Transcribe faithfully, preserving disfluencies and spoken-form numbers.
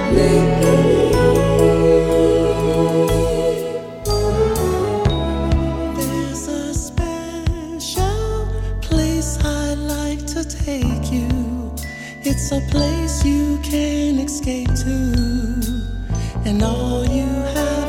There's a special place I'd like to take you. It's a place you can escape to, and all you have